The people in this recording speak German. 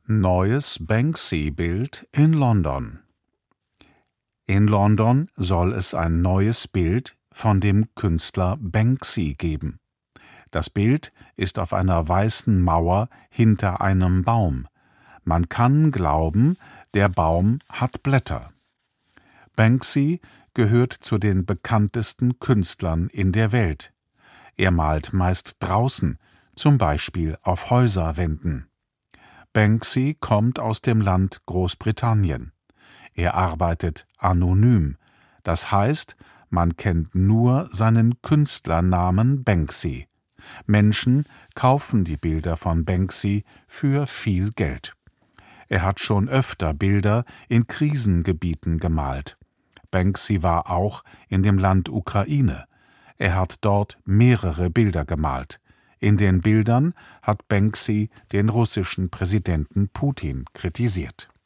Neues Banksy-Bild in London. In London soll es ein neues Bild von dem Künstler Banksy geben. Das Bild ist auf einer weißen Mauer hinter einem Baum. Man kann glauben, der Baum hat Blätter. Banksy gehört zu den bekanntesten Künstlern in der Welt. Er malt meist draußen, zum Beispiel auf Häuserwänden. Banksy kommt aus dem Land Großbritannien. Er arbeitet anonym, das heißt, man kennt nur seinen Künstlernamen Banksy. Menschen kaufen die Bilder von Banksy für viel Geld. Er hat schon öfter Bilder in Krisengebieten gemalt. Banksy war auch in dem Land Ukraine. Er hat dort mehrere Bilder gemalt. In den Bildern hat Banksy den russischen Präsidenten Putin kritisiert.